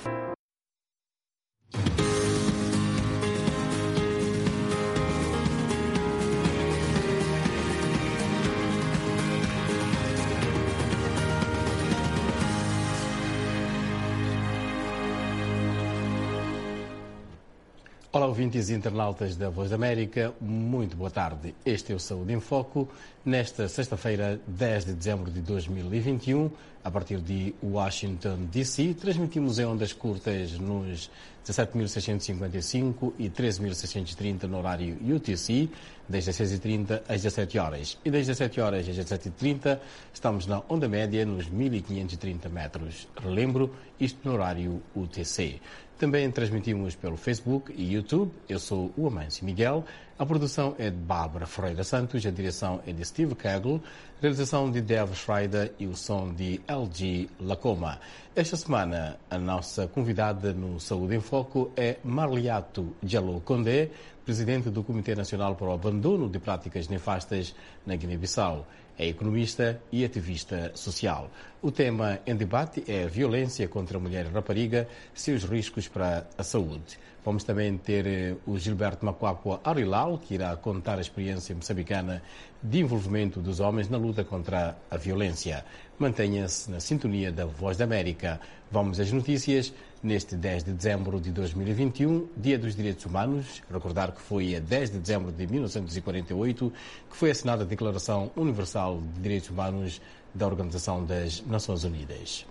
Olá, ouvintes e internautas da Voz da América, muito boa tarde. Este é o Saúde em Foco, nesta sexta-feira, 10 de dezembro de 2021, a partir de Washington, D.C. Transmitimos em ondas curtas nos 17.655 e 13.630 no horário UTC, desde as 6h30 às 17 horas. E desde as 7 horas às 17h30 estamos na onda média nos 1.530 metros. Relembro, isto no horário UTC. Também transmitimos pelo Facebook e YouTube. Eu sou o Amâncio Miguel. A produção é de Bárbara Ferreira Santos, a direção é de Steve Kegel, a realização de Dev Schreider e o som de LG Lacoma. Esta semana, a nossa convidada no Saúde em Foco é Marliato Diallo Condé, presidente do Comitê Nacional para o Abandono de Práticas Nefastas na Guiné-Bissau. É economista e ativista social. O tema em debate é a violência contra a mulher rapariga, seus riscos para a saúde. Vamos também ter o Gilberto Macuacua Arilal, que irá contar a experiência moçambicana de envolvimento dos homens na luta contra a violência. Mantenha-se na sintonia da Voz da América. Vamos às notícias neste 10 de dezembro de 2021, Dia dos Direitos Humanos. Recordar que foi a 10 de dezembro de 1948 que foi assinada a Declaração Universal de Direitos Humanos da Organização das Nações Unidas.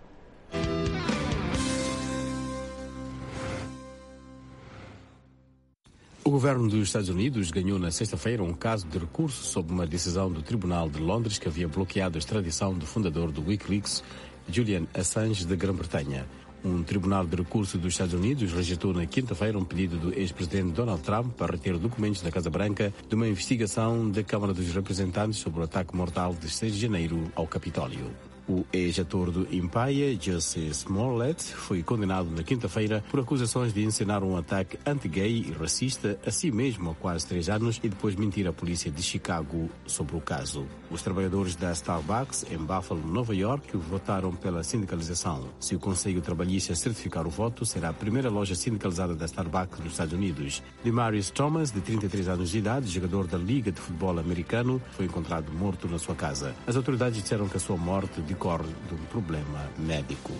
O governo dos Estados Unidos ganhou na sexta-feira um caso de recurso sob uma decisão do Tribunal de Londres que havia bloqueado a extradição do fundador do Wikileaks, Julian Assange, da Grã-Bretanha. Um tribunal de recurso dos Estados Unidos rejeitou na quinta-feira um pedido do ex-presidente Donald Trump para reter documentos da Casa Branca de uma investigação da Câmara dos Representantes sobre o ataque mortal de 6 de janeiro ao Capitólio. O ex-ator do Empire, Jussie Smollett, foi condenado na quinta-feira por acusações de encenar um ataque anti-gay e racista a si mesmo há quase 3 anos e depois mentir à polícia de Chicago sobre o caso. Os trabalhadores da Starbucks, em Buffalo, Nova York, votaram pela sindicalização. Se o Conselho Trabalhista certificar o voto, será a primeira loja sindicalizada da Starbucks nos Estados Unidos. Demarius Thomas, de 33 anos de idade, jogador da Liga de Futebol Americano, foi encontrado morto na sua casa. As autoridades disseram que a sua morte decorre de um problema médico.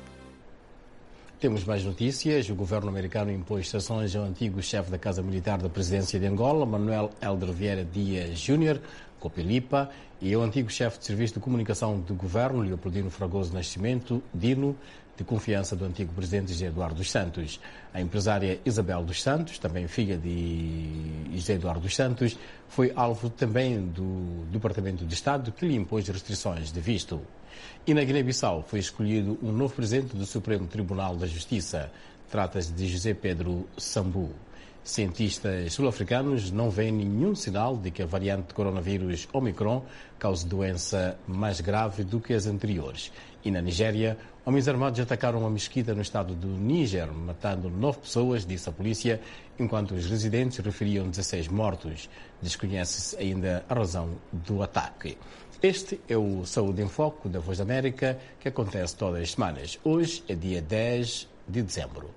Temos mais notícias. O governo americano impôs sanções ao antigo chefe da Casa Militar da Presidência de Angola, Manuel Helder Vieira Dias Júnior, Copilipa, e ao antigo chefe de Serviço de Comunicação do governo, Leopoldino Fragoso Nascimento, Dino, de confiança do antigo presidente José Eduardo dos Santos. A empresária Isabel dos Santos, também filha de José Eduardo dos Santos, foi alvo também do Departamento de Estado, que lhe impôs restrições de visto. E na Guiné-Bissau foi escolhido um novo presidente do Supremo Tribunal da Justiça. Trata-se de José Pedro Sambu. Cientistas sul-africanos não veem nenhum sinal de que a variante de coronavírus Omicron cause doença mais grave do que as anteriores. E na Nigéria, homens armados atacaram uma mesquita no estado do Níger, matando 9 pessoas, disse a polícia, enquanto os residentes referiam 16 mortos. Desconhece-se ainda a razão do ataque. Este é o Saúde em Foco da Voz da América, que acontece todas as semanas. Hoje é dia 10 de dezembro.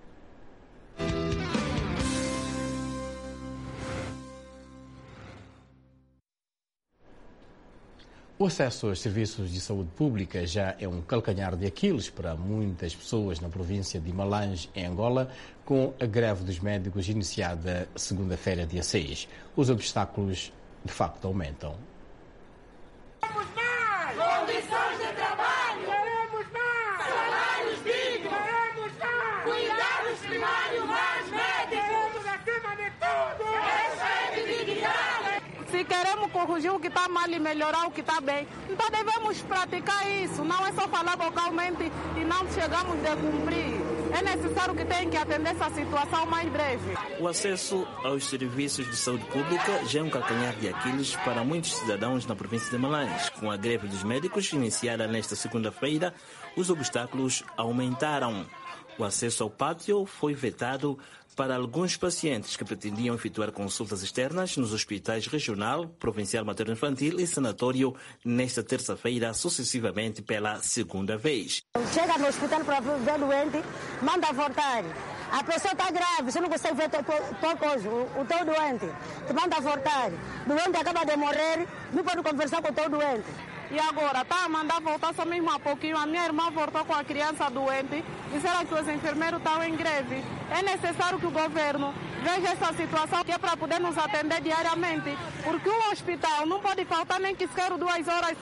O acesso aos serviços de saúde pública já é um calcanhar de Aquiles para muitas pessoas na província de Malange, em Angola, com a greve dos médicos iniciada segunda-feira, dia 6. Os obstáculos, de facto, aumentam. Queremos mais! Condições de trabalho! Queremos mais! Salários dignos! Queremos mais! Cuidados primários mais médicos! Queremos acima de tudo! Respeito e dignidade! Se queremos corrigir o que está mal e melhorar o que está bem, então devemos praticar isso. Não é só falar vocalmente e não chegamos a cumprir. É necessário que tenham que atender essa situação mais breve. O acesso aos serviços de saúde pública já é um calcanhar de Aquiles para muitos cidadãos na província de Malange. Com a greve dos médicos iniciada nesta segunda-feira, os obstáculos aumentaram. O acesso ao pátio foi vetado para alguns pacientes que pretendiam efetuar consultas externas nos hospitais regional, provincial materno-infantil e sanatório nesta terça-feira, sucessivamente pela segunda vez. Chega no hospital para ver doente, manda voltar. A pessoa está grave, você não consegue ver o teu doente, te manda voltar. O doente acaba de morrer, não pode conversar com o teu doente. E agora, está a mandar voltar só mesmo há pouquinho. A minha irmã voltou com a criança doente. Disseram que os enfermeiros estão em greve. É necessário que o governo veja essa situação, que é para poder nos atender diariamente. Porque um hospital não pode faltar nem que sequer 2 horas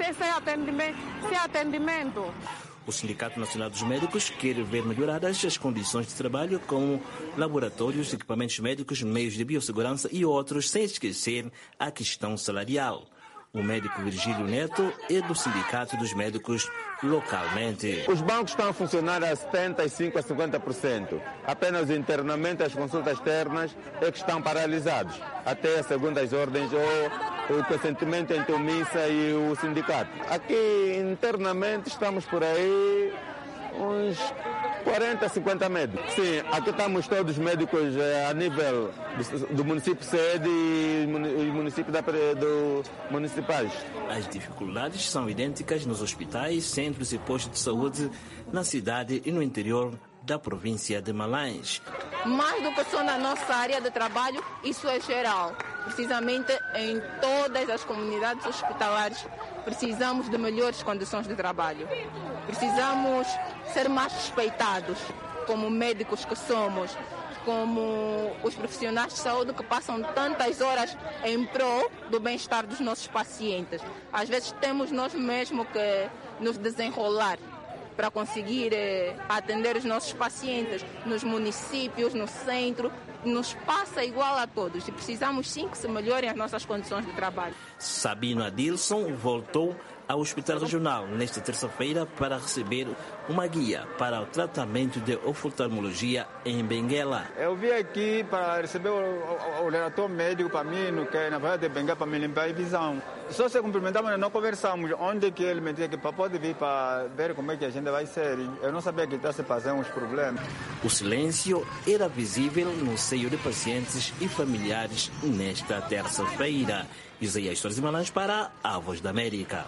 sem atendimento. O Sindicato Nacional dos Médicos quer ver melhoradas as condições de trabalho, como laboratórios, equipamentos médicos, meios de biossegurança e outros, sem esquecer a questão salarial. O médico Virgílio Neto é do Sindicato dos Médicos localmente. Os bancos estão a funcionar a 75% a 50%. Apenas o internamento e as consultas externas é que estão paralisados, até as segundas ordens ou o consentimento entre o MISA e o sindicato. Aqui internamente estamos por aí uns 40, 50 médicos. Sim, aqui estamos todos médicos a nível do município sede e município municipais. As dificuldades são idênticas nos hospitais, centros e postos de saúde na cidade e no interior da província de Malães. Mais do que só na nossa área de trabalho, isso é geral. Precisamente em todas as comunidades hospitalares precisamos de melhores condições de trabalho. Precisamos ser mais respeitados como médicos que somos, como os profissionais de saúde que passam tantas horas em prol do bem-estar dos nossos pacientes. Às vezes temos nós mesmos que nos desenrolar para conseguir atender os nossos pacientes nos municípios, no centro. Nos passa igual a todos e precisamos sim que se melhorem as nossas condições de trabalho. Sabino Adilson voltou ao Hospital Regional nesta terça-feira para receber uma guia para o tratamento de oftalmologia em Benguela. Eu vim aqui para receber o relatório médico para mim, que na verdade Benguela para me limpar a visão. Só se cumprimentamos, não conversamos onde que ele me disse que pode vir para ver como é que a gente vai ser. Eu não sabia que está se fazendo uns problemas. O silêncio era visível no seio de pacientes e familiares nesta terça-feira. Isaías Torres de Malães para a Voz da América.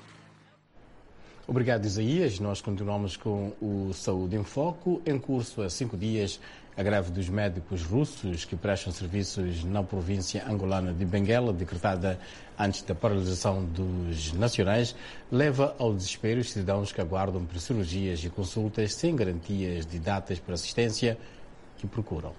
Obrigado, Isaías. Nós continuamos com o Saúde em Foco. Em curso há 5 dias, a greve dos médicos russos que prestam serviços na província angolana de Benguela, decretada antes da paralisação dos nacionais, leva ao desespero os cidadãos que aguardam por cirurgias e consultas sem garantias de datas para assistência que procuram.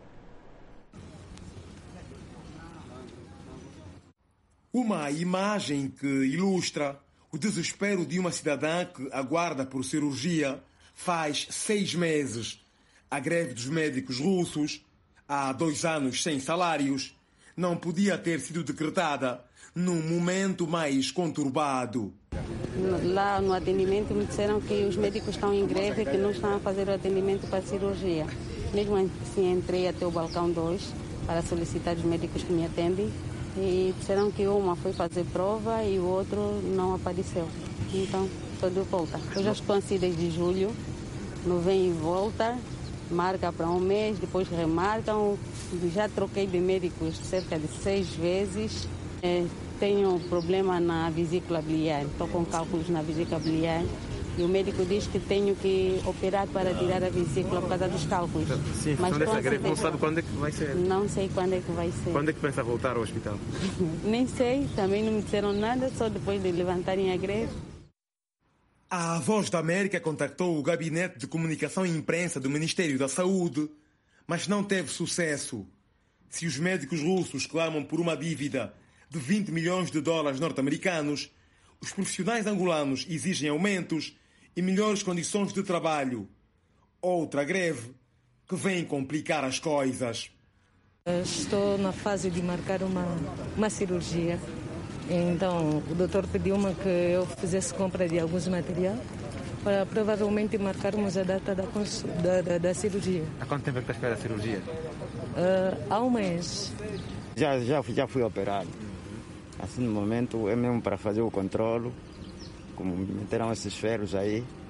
Uma imagem que ilustra o desespero de uma cidadã que aguarda por cirurgia faz 6 meses. A greve dos médicos russos, há 2 anos sem salários, não podia ter sido decretada num momento mais conturbado. Lá no atendimento me disseram que os médicos estão em greve, que não estão a fazer o atendimento para cirurgia. Mesmo assim entrei até o balcão 2 para solicitar os médicos que me atendem. E disseram que uma foi fazer prova e o outro não apareceu. Então, estou de volta. Eu já estou assim desde julho, não vem e volta, marca para um mês, depois remarcam. Já troquei de médicos cerca de 6 vezes. Tenho problema na vesícula biliar, estou com cálculos na vesícula biliar. E o médico diz que tenho que operar para tirar a vesícula por causa dos cálculos. Sim, mas dessa greve não sabe quando é que vai ser? Não sei quando é que vai ser. Quando é que pensa voltar ao hospital? Nem sei, também não me disseram nada, só depois de levantarem a greve. A Voz da América contactou o Gabinete de Comunicação e Imprensa do Ministério da Saúde, mas não teve sucesso. Se os médicos russos clamam por uma dívida de 20 milhões de dólares norte-americanos, os profissionais angolanos exigem aumentos e melhores condições de trabalho. Outra greve que vem complicar as coisas. Estou na fase de marcar uma cirurgia. Então, o doutor pediu-me que eu fizesse compra de alguns materiais para provavelmente marcarmos a data da cirurgia. Há quanto tempo é que está a esperar a cirurgia? Há um mês. Já fui operado. Assim, no momento, é mesmo para fazer o controle. Como meteram esses ferros aí,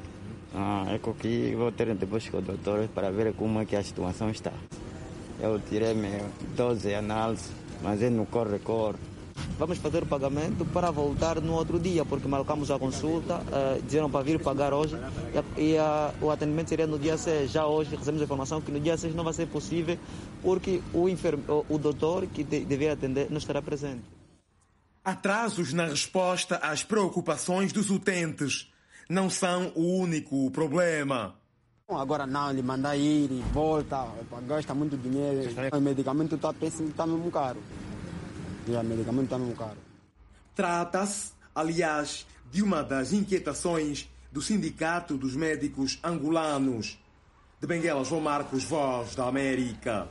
É que vou ter depois com o doutor para ver como é que a situação está. Eu tirei minha 12 análises, mas ele não corre. Vamos fazer o pagamento para voltar no outro dia, porque marcamos a consulta, disseram para vir pagar hoje e o atendimento seria no dia 6. Já hoje recebemos a informação que no dia 6 não vai ser possível, porque o doutor que deveria atender não estará presente. Atrasos na resposta às preocupações dos utentes não são o único problema. Agora não, ele manda ir e volta, gasta muito dinheiro, o medicamento está péssimo, está mesmo caro. O medicamento está mesmo caro. Trata-se, aliás, de uma das inquietações do Sindicato dos Médicos Angolanos. De Benguela, João Marcos, Voz da América.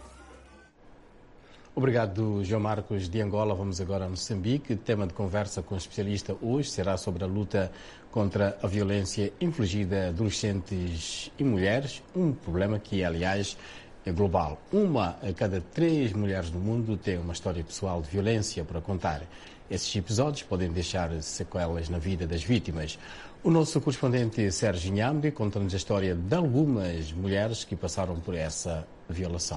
Obrigado, João Marcos, de Angola. Vamos agora a Moçambique. Tema de conversa com o especialista hoje será sobre a luta contra a violência infligida a adolescentes e mulheres, um problema que, aliás, é global. 1 a cada 3 mulheres no mundo tem uma história pessoal de violência para contar. Esses episódios podem deixar sequelas na vida das vítimas. O nosso correspondente Sérgio Nhambe conta-nos a história de algumas mulheres que passaram por essa violação.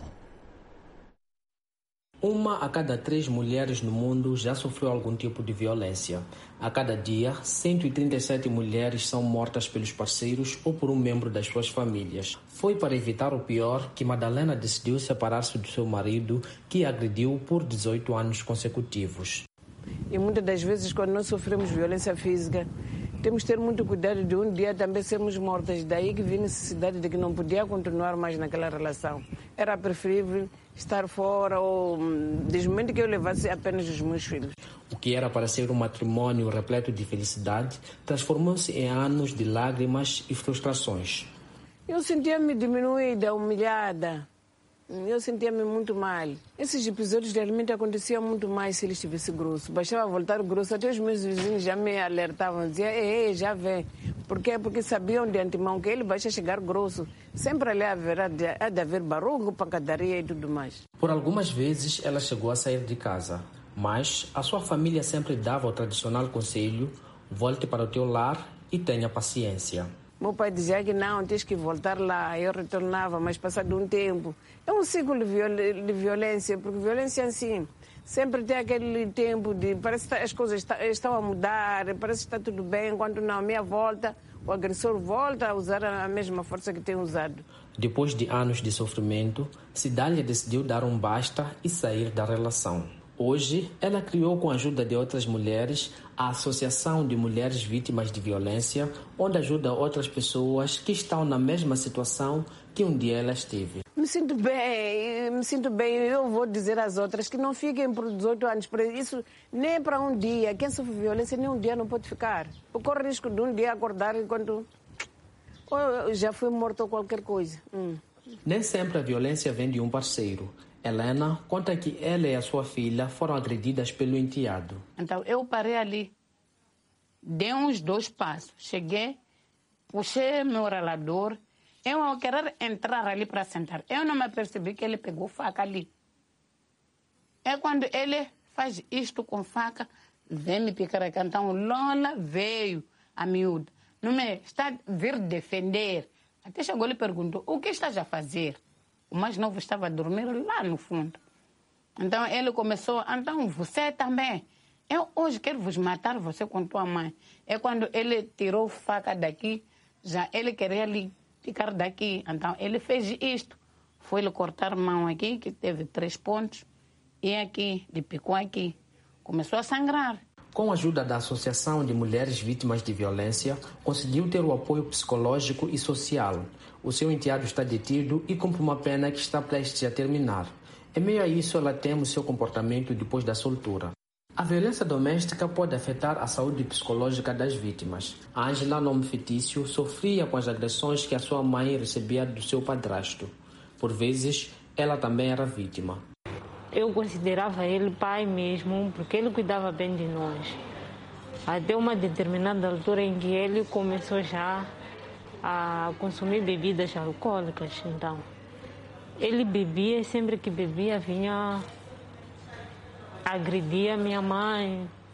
1 a cada 3 mulheres no mundo já sofreu algum tipo de violência. A cada dia, 137 mulheres são mortas pelos parceiros ou por um membro das suas famílias. Foi para evitar o pior que Madalena decidiu separar-se do seu marido, que a agrediu por 18 anos consecutivos. E muitas das vezes, quando nós sofremos violência física, temos que ter muito cuidado de um dia também sermos mortas. Daí que vi a necessidade de que não podia continuar mais naquela relação. Era preferível estar fora ou, desde o momento que eu levasse apenas os meus filhos. O que era para ser um matrimônio repleto de felicidade transformou-se em anos de lágrimas e frustrações. Eu sentia-me diminuída, humilhada. Eu sentia-me muito mal. Esses episódios realmente aconteciam muito mais se ele estivesse grosso. Bastava voltar grosso, até os meus vizinhos já me alertavam, diziam, já vem. Por quê? Porque sabiam de antemão que ele vai chegar grosso. Sempre ali haverá de haver barulho, pancadaria e tudo mais. Por algumas vezes ela chegou a sair de casa, mas a sua família sempre dava o tradicional conselho, volte para o teu lar e tenha paciência. Meu pai dizia que não, tens que voltar lá. Eu retornava, mas passado um tempo. É um ciclo de violência, porque violência assim, sempre tem aquele tempo de... Parece que as coisas estão a mudar, parece que está tudo bem, quando não, a minha volta, o agressor volta a usar a mesma força que tem usado. Depois de anos de sofrimento, Cidália decidiu dar um basta e sair da relação. Hoje, ela criou, com a ajuda de outras mulheres, a Associação de Mulheres Vítimas de Violência, onde ajuda outras pessoas que estão na mesma situação que um dia ela esteve. Me sinto bem. Eu vou dizer às outras que não fiquem por 18 anos. Isso nem para um dia. Quem sofre violência nem um dia não pode ficar. Eu corro risco de um dia acordar enquanto eu já fui morto ou qualquer coisa. Nem sempre a violência vem de um parceiro. Helena conta que ela e a sua filha foram agredidas pelo enteado. Então eu parei ali, dei uns 2 passos, cheguei, puxei meu ralador, eu ao querer entrar ali para sentar, eu não me percebi que ele pegou faca ali. É quando ele faz isto com faca, vem me picar aqui. Então Lola veio, a miúda, não me está a vir defender. Até chegou e perguntou, o que estás a fazer? O mais novo estava a dormir lá no fundo. Então ele começou, então você também. Eu hoje quero vos matar, você com tua mãe. É quando ele tirou faca daqui, já ele queria lhe picar daqui. Então ele fez isto. Foi lhe cortar a mão aqui, que teve 3 pontos. E aqui, lhe picou aqui. Começou a sangrar. Com a ajuda da Associação de Mulheres Vítimas de Violência, conseguiu ter o apoio psicológico e social. O seu enteado está detido e cumpre uma pena que está prestes a terminar. Em meio a isso, ela teme o seu comportamento depois da soltura. A violência doméstica pode afetar a saúde psicológica das vítimas. A Ângela, nome fictício, sofria com as agressões que a sua mãe recebia do seu padrasto. Por vezes, ela também era vítima. Eu considerava ele pai mesmo, porque ele cuidava bem de nós. Até uma determinada altura em que ele começou já a consumir bebidas alcoólicas. Então, ele bebia e sempre que bebia vinha agredir a minha mãe.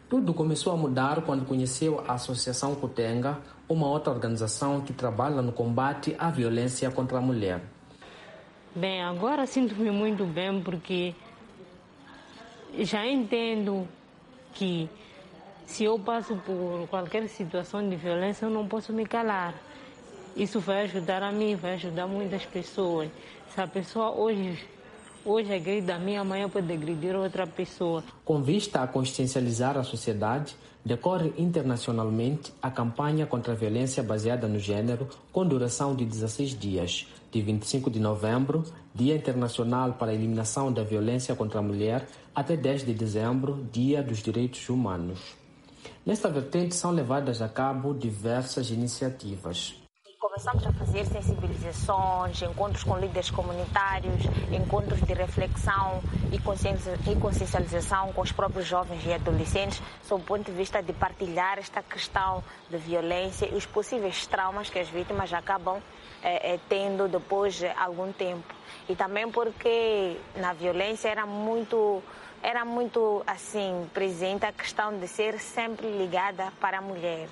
Tudo começou a mudar quando conheceu a Associação Kutenga, uma outra organização que trabalha no combate à violência contra a mulher. Bem, agora sinto-me muito bem porque já entendo que se eu passo por qualquer situação de violência, eu não posso me calar. Isso vai ajudar a mim, vai ajudar muitas pessoas. Se a pessoa hoje agride a mim, amanhã pode agredir outra pessoa. Com vista a consciencializar a sociedade, decorre internacionalmente a campanha contra a violência baseada no gênero, com duração de 16 dias, de 25 de novembro, Dia Internacional para a Eliminação da Violência contra a Mulher, até 10 de dezembro, Dia dos Direitos Humanos. Nesta vertente são levadas a cabo diversas iniciativas. Começamos a fazer sensibilizações, encontros com líderes comunitários, encontros de reflexão e consciencialização com os próprios jovens e adolescentes, sob o ponto de vista de partilhar esta questão de violência e os possíveis traumas que as vítimas acabam tendo depois de algum tempo. E também porque na violência era muito assim presente a questão de ser sempre ligada para a mulher.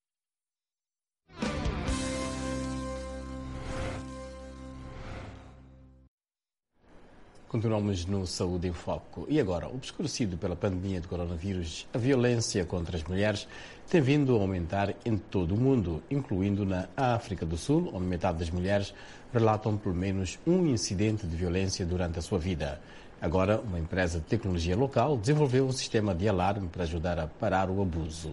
Continuamos no Saúde em Foco. E agora, obscurecido pela pandemia de coronavírus, a violência contra as mulheres tem vindo a aumentar em todo o mundo, incluindo na África do Sul, onde metade das mulheres relatam pelo menos um incidente de violência durante a sua vida. Agora, uma empresa de tecnologia local desenvolveu um sistema de alarme para ajudar a parar o abuso.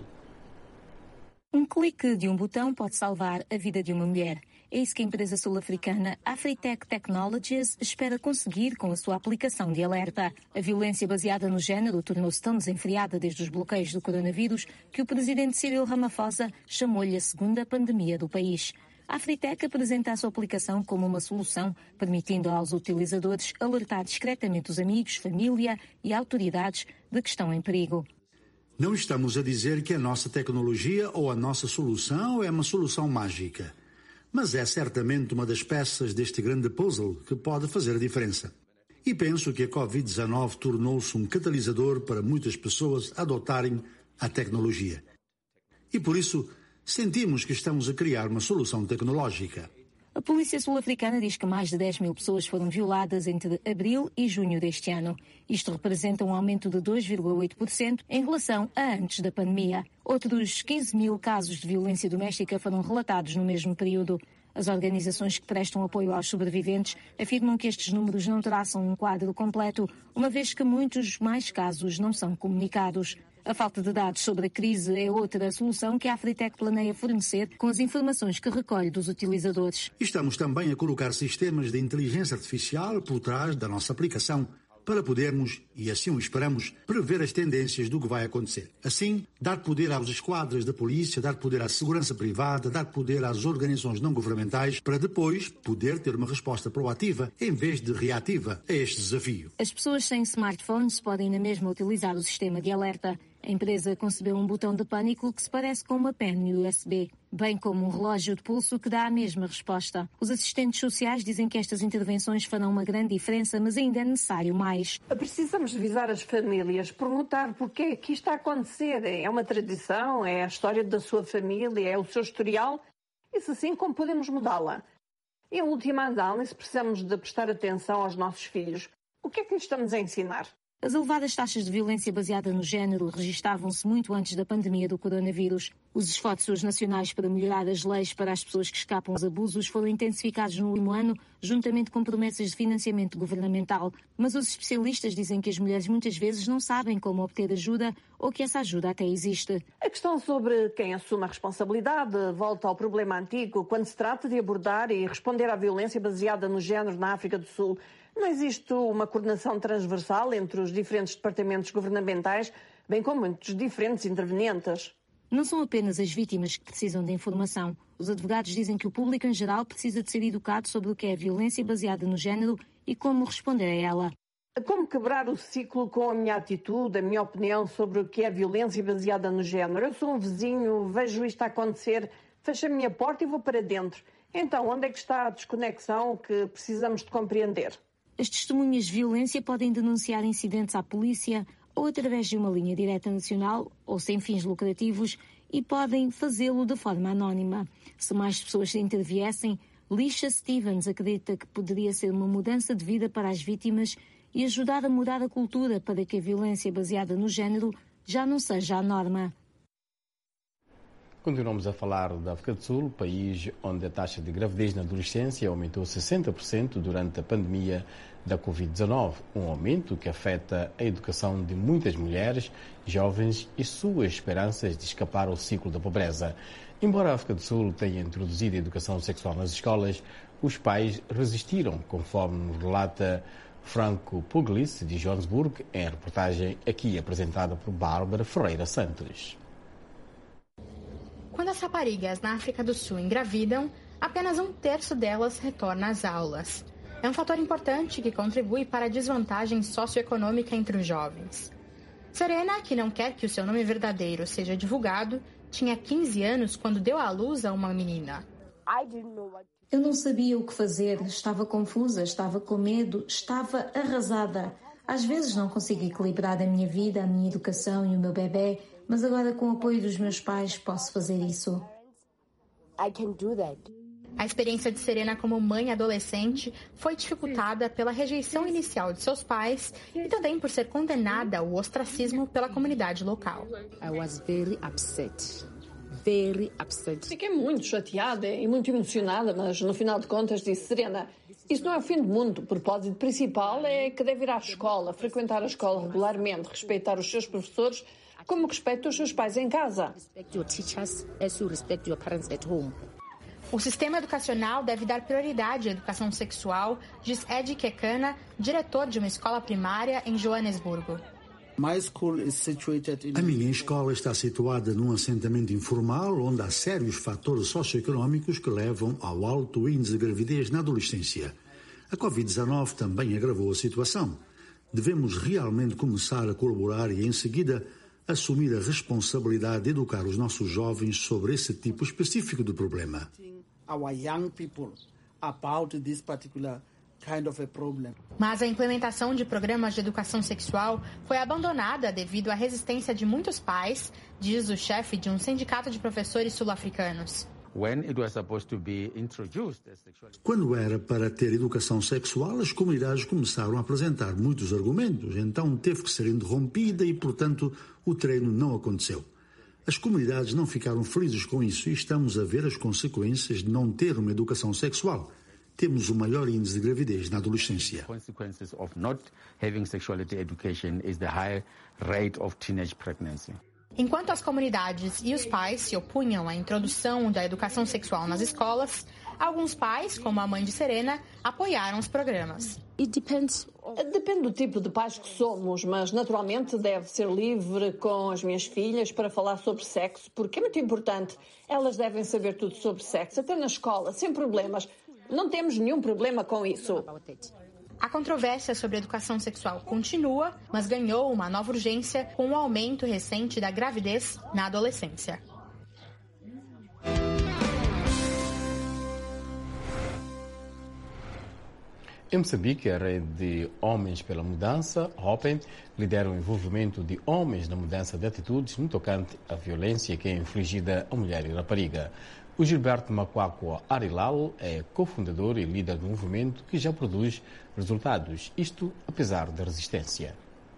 Um clique de um botão pode salvar a vida de uma mulher. É isso que a empresa sul-africana Afritech Technologies espera conseguir com a sua aplicação de alerta. A violência baseada no género tornou-se tão desenfreada desde os bloqueios do coronavírus que o presidente Cyril Ramaphosa chamou-lhe a segunda pandemia do país. A Afritech apresenta a sua aplicação como uma solução, permitindo aos utilizadores alertar discretamente os amigos, família e autoridades de que estão em perigo. Não estamos a dizer que a nossa tecnologia ou a nossa solução é uma solução mágica. Mas é certamente uma das peças deste grande puzzle que pode fazer a diferença. E penso que a Covid-19 tornou-se um catalisador para muitas pessoas adotarem a tecnologia. E por isso, sentimos que estamos a criar uma solução tecnológica. A polícia sul-africana diz que mais de 10 mil pessoas foram violadas entre abril e junho deste ano. Isto representa um aumento de 2,8% em relação a antes da pandemia. Outros 15 mil casos de violência doméstica foram relatados no mesmo período. As organizações que prestam apoio aos sobreviventes afirmam que estes números não traçam um quadro completo, uma vez que muitos mais casos não são comunicados. A falta de dados sobre a crise é outra solução que a Afritech planeia fornecer com as informações que recolhe dos utilizadores. Estamos também a colocar sistemas de inteligência artificial por trás da nossa aplicação para podermos, e assim o esperamos, prever as tendências do que vai acontecer. Assim, dar poder aos esquadras da polícia, dar poder à segurança privada, dar poder às organizações não governamentais para depois poder ter uma resposta proativa em vez de reativa a este desafio. As pessoas sem smartphones podem na mesma utilizar o sistema de alerta. A empresa concebeu um botão de pânico que se parece com uma pen USB, bem como um relógio de pulso que dá a mesma resposta. Os assistentes sociais dizem que estas intervenções farão uma grande diferença, mas ainda é necessário mais. Precisamos avisar as famílias, perguntar porquê é que isto está a acontecer. É uma tradição, é a história da sua família, é o seu historial, e se sim, como podemos mudá-la? Em última análise, precisamos de prestar atenção aos nossos filhos. O que é que lhes estamos a ensinar? As elevadas taxas de violência baseada no género registavam-se muito antes da pandemia do coronavírus. Os esforços nacionais para melhorar as leis para as pessoas que escapam aos abusos foram intensificados no último ano, juntamente com promessas de financiamento governamental. Mas os especialistas dizem que as mulheres muitas vezes não sabem como obter ajuda ou que essa ajuda até existe. A questão sobre quem assume a responsabilidade volta ao problema antigo quando se trata de abordar e responder à violência baseada no género na África do Sul. Não existe uma coordenação transversal entre os diferentes departamentos governamentais, bem como entre os diferentes intervenientes. Não são apenas as vítimas que precisam de informação. Os advogados dizem que o público em geral precisa de ser educado sobre o que é violência baseada no género e como responder a ela. Como quebrar o ciclo com a minha atitude, a minha opinião sobre o que é violência baseada no género? Eu sou um vizinho, vejo isto a acontecer, fecho a minha porta e vou para dentro. Então, onde é que está a desconexão que precisamos de compreender? As testemunhas de violência podem denunciar incidentes à polícia ou através de uma linha direta nacional ou sem fins lucrativos e podem fazê-lo de forma anónima. Se mais pessoas se interviessem, Lisha Stevens acredita que poderia ser uma mudança de vida para as vítimas e ajudar a mudar a cultura para que a violência baseada no género já não seja a norma. Continuamos a falar da África do Sul, país onde a taxa de gravidez na adolescência aumentou 60% durante a pandemia da Covid-19, um aumento que afeta a educação de muitas mulheres, jovens e suas esperanças de escapar ao ciclo da pobreza. Embora a África do Sul tenha introduzido a educação sexual nas escolas, os pais resistiram, conforme nos relata Franco Pugliese, de Johannesburg, em reportagem aqui apresentada por Bárbara Ferreira Santos. Quando as raparigas na África do Sul engravidam, apenas 1/3 delas retorna às aulas. É um fator importante que contribui para a desvantagem socioeconômica entre os jovens. Serena, que não quer que o seu nome verdadeiro seja divulgado, tinha 15 anos quando deu à luz a uma menina. Eu não sabia o que fazer, estava confusa, estava com medo, estava arrasada. Às vezes não consigo equilibrar a minha vida, a minha educação e o meu bebê, mas agora com o apoio dos meus pais posso fazer isso. A experiência de Serena como mãe adolescente foi dificultada pela rejeição inicial de seus pais e também por ser condenada ao ostracismo pela comunidade local. Fiquei muito chateada e muito emocionada, mas no final de contas disse: Serena, isso não é o fim do mundo. O propósito principal é que deve ir à escola, frequentar a escola regularmente, respeitar os seus professores como respeita os seus pais em casa. O sistema educacional deve dar prioridade à educação sexual, diz Ed Kekana, diretor de uma escola primária em Joanesburgo. A minha escola está situada num assentamento informal onde há sérios fatores socioeconómicos que levam ao alto índice de gravidez na adolescência. A Covid-19 também agravou a situação. Devemos realmente começar a colaborar e, em seguida, assumir a responsabilidade de educar os nossos jovens sobre esse tipo específico de problema. Mas a implementação de programas de educação sexual foi abandonada devido à resistência de muitos pais, diz o chefe de um sindicato de professores sul-africanos. Quando era para ter educação sexual, as comunidades começaram a apresentar muitos argumentos, então teve que ser interrompida e, portanto, o treino não aconteceu. As comunidades não ficaram felizes com isso e estamos a ver as consequências de não ter uma educação sexual. Temos o maior índice de gravidez na adolescência. Enquanto as comunidades e os pais se opunham à introdução da educação sexual nas escolas, alguns pais, como a mãe de Serena, apoiaram os programas. Depende do tipo de pais que somos, mas naturalmente deve ser livre com as minhas filhas para falar sobre sexo, porque é muito importante. Elas devem saber tudo sobre sexo, até na escola, sem problemas. Não temos nenhum problema com isso. A controvérsia sobre a educação sexual continua, mas ganhou uma nova urgência com o aumento recente da gravidez na adolescência. Em Moçambique, a rede de Homens pela Mudança, OPEM, lidera o envolvimento de homens na mudança de atitudes no tocante à violência que é infligida à mulher e rapariga. O Gilberto Macuacua Arilal é cofundador e líder do movimento que já produz resultados, isto apesar da resistência.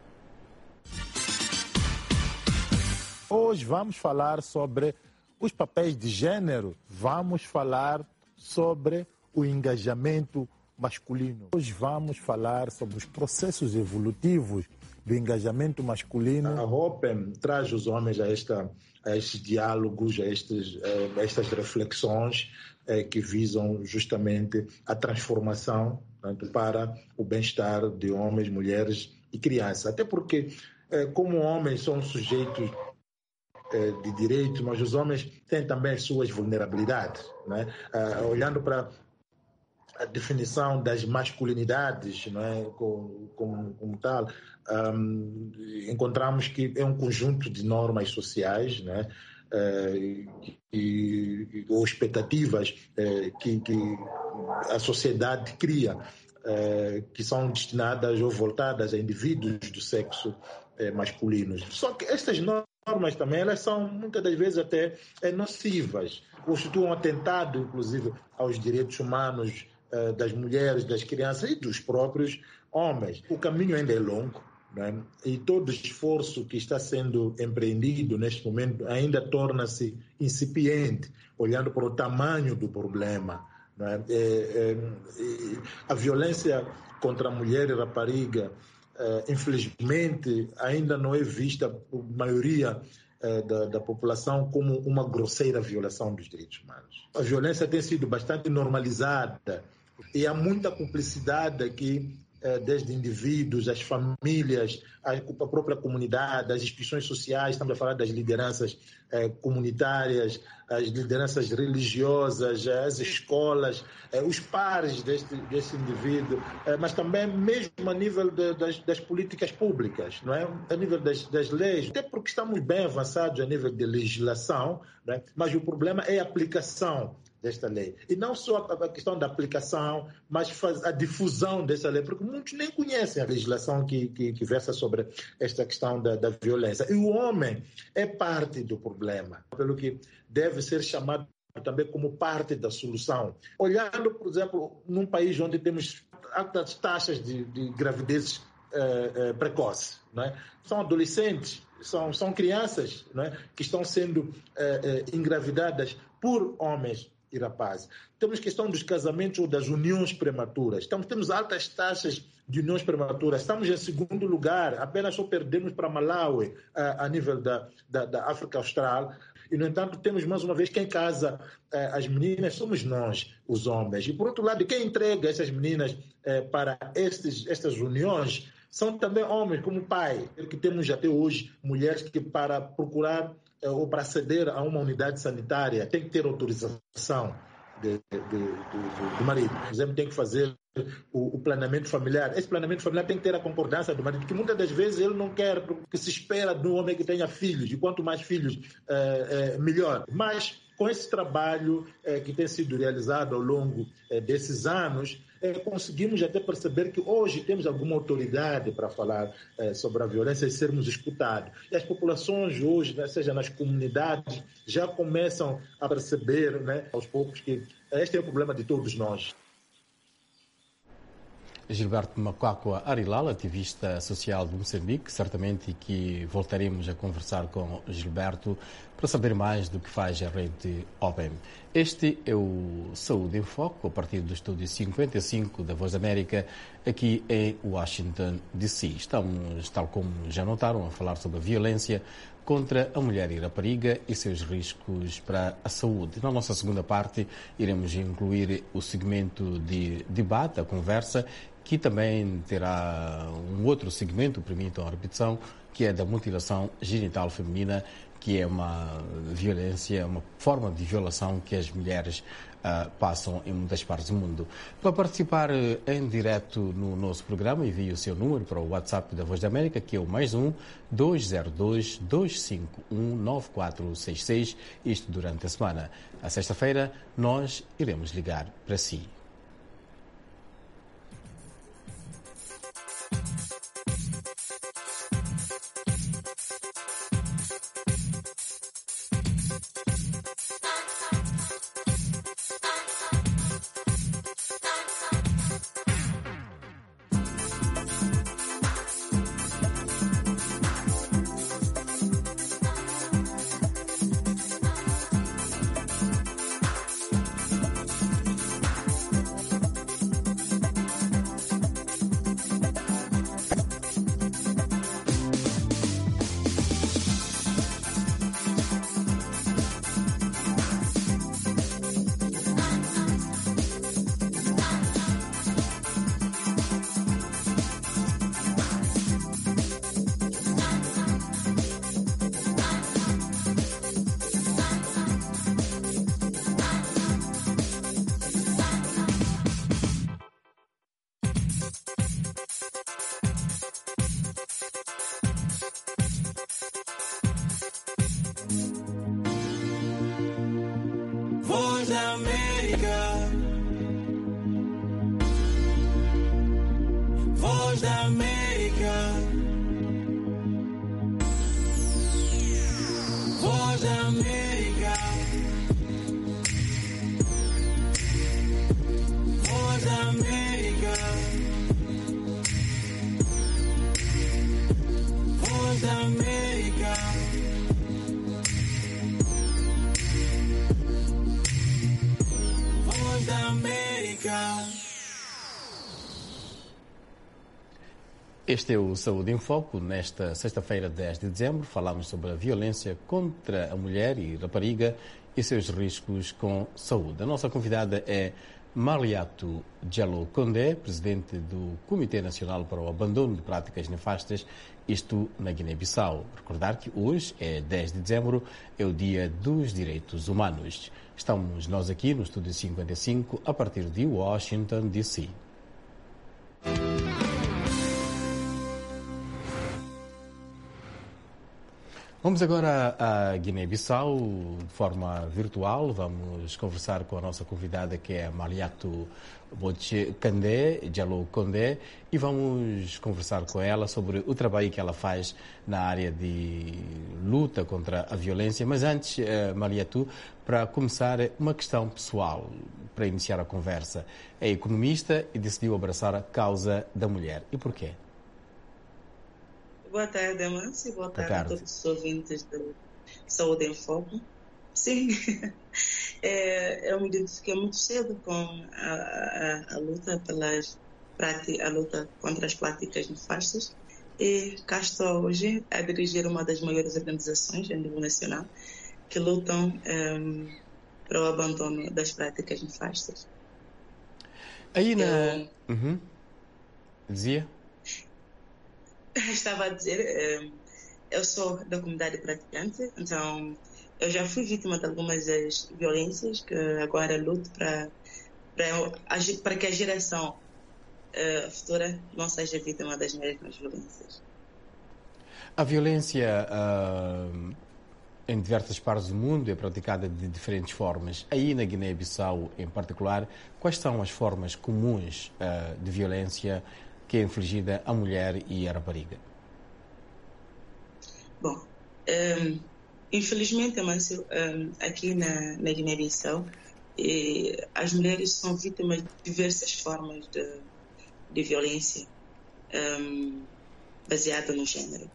Hoje vamos falar sobre os papéis de gênero, vamos falar sobre o engajamento masculino. Hoje vamos falar sobre os processos evolutivos do engajamento masculino. A OPEM traz os homens a estes diálogos, a estas reflexões que visam justamente a transformação, tanto para o bem-estar de homens, mulheres e crianças. Até porque, como homens são sujeitos de direitos, mas os homens têm também as suas vulnerabilidades, né? Olhando para a definição das masculinidades, não é? como tal, encontramos que é um conjunto de normas sociais, né? Ou expectativas que a sociedade cria, que são destinadas ou voltadas a indivíduos do sexo masculinos. Só que estas normas também, elas são muitas das vezes até nocivas, constituem um atentado, inclusive, aos direitos humanos das mulheres, das crianças e dos próprios homens. O caminho ainda é longo, né? E todo esforço que está sendo empreendido neste momento ainda torna-se incipiente, olhando para o tamanho do problema, né? A violência contra a mulher e rapariga, infelizmente, ainda não é vista por maioria da população como uma grosseira violação dos direitos humanos. A violência tem sido bastante normalizada e há muita cumplicidade aqui, desde indivíduos, as famílias, a própria comunidade, as instituições sociais, estamos a falar das lideranças comunitárias, as lideranças religiosas, as escolas, os pares desse indivíduo, mas também mesmo a nível das políticas públicas, não é? A nível das leis, até porque estamos bem avançados a nível de legislação, não é? Mas o problema é a aplicação desta lei. E não só a questão da aplicação, mas a difusão dessa lei, porque muitos nem conhecem a legislação que versa sobre esta questão da violência. E o homem é parte do problema, pelo que deve ser chamado também como parte da solução. Olhando, por exemplo, num país onde temos altas taxas de gravidez precoce, não é? São adolescentes, são crianças, não é? Que estão sendo engravidadas por homens e rapazes. Temos questão dos casamentos ou das uniões prematuras. Temos altas taxas de uniões prematuras. Estamos em segundo lugar, apenas só perdemos para Malawi a nível da África Austral. E, no entanto, temos mais uma vez quem casa as meninas somos nós, os homens. E, por outro lado, quem entrega essas meninas para estas uniões são também homens, como o pai, que temos até hoje mulheres que, para procurar ou para aceder a uma unidade sanitária, tem que ter autorização do marido. Por exemplo, tem que fazer o planeamento familiar. Esse planeamento familiar tem que ter a concordância do marido, porque muitas das vezes ele não quer, porque se espera de um homem que tenha filhos, e quanto mais filhos, melhor. Mas com esse trabalho que tem sido realizado ao longo desses anos, conseguimos até perceber que hoje temos alguma autoridade para falar sobre a violência e sermos escutados. E as populações hoje, né, seja nas comunidades, já começam a perceber, né, aos poucos, que este é o problema de todos nós. Gilberto Macuacua Arilal, ativista social de Moçambique, certamente que voltaremos a conversar com Gilberto para saber mais do que faz a rede OPEM. Este é o Saúde em Foco, a partir do estúdio 55 da Voz da América, aqui em Washington, D.C. Estamos, tal como já notaram, a falar sobre a violência contra a mulher e a rapariga e seus riscos para a saúde. Na nossa segunda parte, iremos incluir o segmento de debate, a conversa, que também terá um outro segmento, permitam a repetição, que é da mutilação genital feminina, que é uma violência, uma forma de violação que as mulheres passam em muitas partes do mundo. Para participar em direto no nosso programa, envie o seu número para o WhatsApp da Voz da América, que é o +1 202 251 9466, isto durante a semana. À sexta-feira, nós iremos ligar para si. Voz da América. Voz da América. da América. Este é o Saúde em Foco. Nesta sexta-feira, 10 de dezembro, falamos sobre a violência contra a mulher e rapariga e seus riscos com saúde. A nossa convidada é Maliatou Diallo Condé, presidente do Comitê Nacional para o Abandono de Práticas Nefastas, isto na Guiné-Bissau. Recordar que hoje, é 10 de dezembro, é o Dia dos Direitos Humanos. Estamos nós aqui no Estúdio 55, a partir de Washington, D.C. Vamos agora à Guiné-Bissau, de forma virtual. Vamos conversar com a nossa convidada, que é Maliatou Diallo Condé, e vamos conversar com ela sobre o trabalho que ela faz na área de luta contra a violência. Mas antes, Maliatou, para começar, uma questão pessoal, para iniciar a conversa. É economista e decidiu abraçar a causa da mulher. E porquê? Boa tarde, Amâncio. Boa tarde a todos os ouvintes do Saúde em Foco. Sim, eu me identifiquei muito cedo com a luta a luta contra as práticas nefastas, e cá estou hoje a dirigir uma das maiores organizações a nível nacional que lutam para o abandono das práticas nefastas. Aí Dizia? Estava a dizer, eu sou da comunidade praticante, então eu já fui vítima de algumas das violências, que agora luto para que a geração futura não seja vítima das mesmas violências. A violência em diversas partes do mundo é praticada de diferentes formas. Aí na Guiné-Bissau, em particular, quais são as formas comuns de violência que é infligida à mulher e à rapariga? Bom, infelizmente, Amâncio, aqui na Guiné-Bissau, as mulheres são vítimas de diversas formas de violência baseada no género.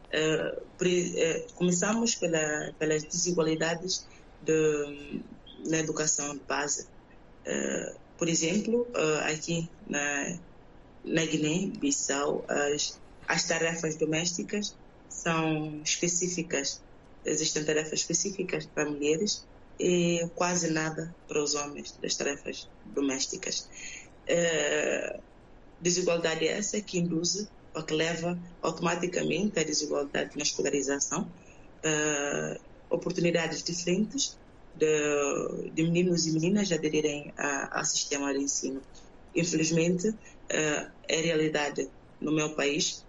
Começamos pelas desigualdades na educação de base. Por exemplo, aqui na Guiné-Bissau, as tarefas domésticas são específicas. Existem tarefas específicas para mulheres e quase nada para os homens das tarefas domésticas. Desigualdade essa que induz ou que leva automaticamente à desigualdade na escolarização, oportunidades diferentes de meninos e meninas aderirem ao sistema de ensino. Infelizmente, é realidade no meu país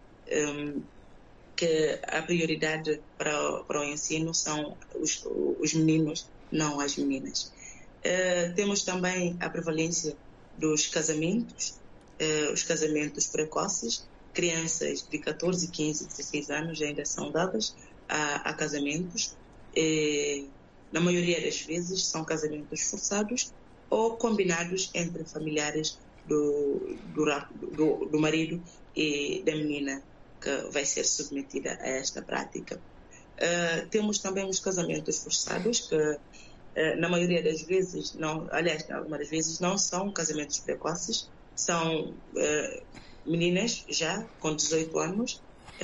que a prioridade para o ensino são os meninos, não as meninas. Temos também a prevalência dos casamentos, os casamentos precoces. Crianças de 14, 15, 16 anos ainda são dadas a casamentos. Na maioria das vezes são casamentos forçados ou combinados entre familiares do marido e da menina que vai ser submetida a esta prática. Temos também os casamentos forçados, que na maioria das vezes, algumas vezes não são casamentos precoces, são meninas já com 18 anos,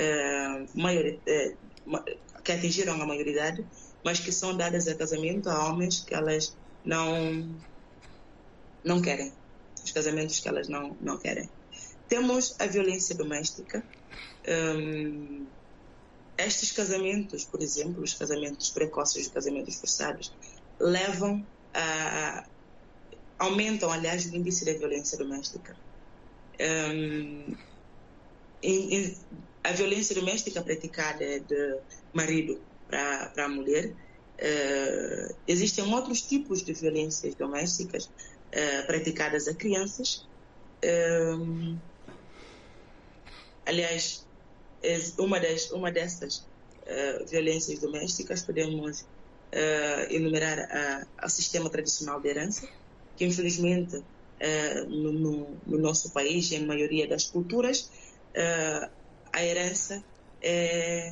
que atingiram a maioridade, mas que são dadas a casamento a homens que elas não querem. Os casamentos que elas não querem. Temos a violência doméstica. Estes casamentos, por exemplo, os casamentos precoces, os casamentos forçados, aumentam, aliás, o índice da violência doméstica. A violência doméstica praticada de marido para a mulher, existem outros tipos de violências domésticas praticadas a crianças. Aliás, uma dessas violências domésticas podemos enumerar o sistema tradicional de herança, que infelizmente no nosso país, em maioria das culturas, a herança é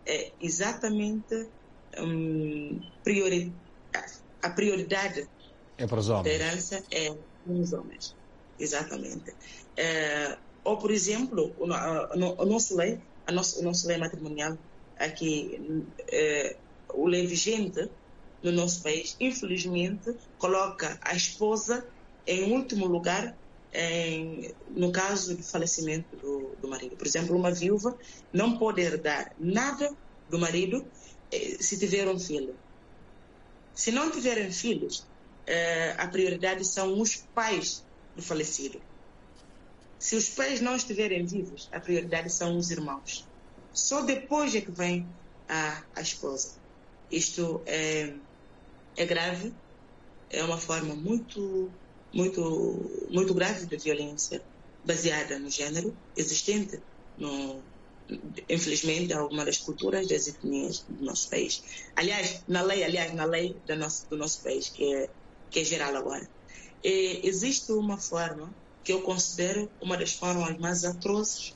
exatamente a prioridade É para os homens. Da herança é para os homens. Exatamente. Ou, por exemplo, o nosso lei matrimonial, aqui, o lei vigente no nosso país, infelizmente, coloca a esposa em último lugar no caso do falecimento do marido. Por exemplo, uma viúva não pode herdar nada do marido se tiver um filho. Se não tiverem filhos, a prioridade são os pais do falecido. Se os pais não estiverem vivos, a prioridade são os irmãos. Só depois é que vem a esposa. Isto é grave, é uma forma muito grave de violência baseada no género, existente, infelizmente, em algumas das culturas, das etnias do nosso país. Aliás, na lei do nosso país, que é geral agora. Existe uma forma que eu considero uma das formas mais atrozes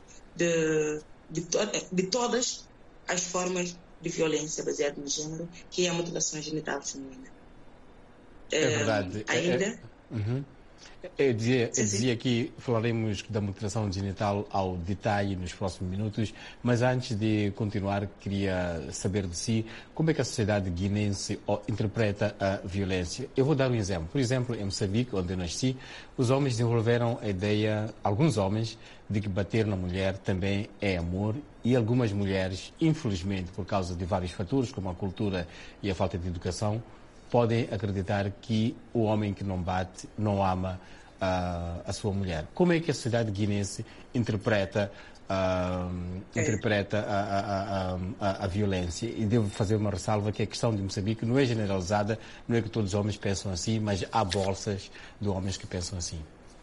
de todas as formas de violência baseada no género, que é a mutilação genital feminina. É verdade. Ainda... Eu dizia que falaremos da mutilação genital ao detalhe nos próximos minutos, mas antes de continuar, queria saber de si como é que a sociedade guinense interpreta a violência. Eu vou dar um exemplo. Por exemplo, em Moçambique, onde eu nasci, os homens desenvolveram a ideia, alguns homens, de que bater na mulher também é amor, e algumas mulheres, infelizmente, por causa de vários fatores, como a cultura e a falta de educação, podem acreditar que o homem que não bate não ama a sua mulher. Como é que a sociedade guinense interpreta a violência? E devo fazer uma ressalva que a questão de Moçambique não é generalizada, não é que todos os homens pensam assim, mas há bolsas de homens que pensam assim.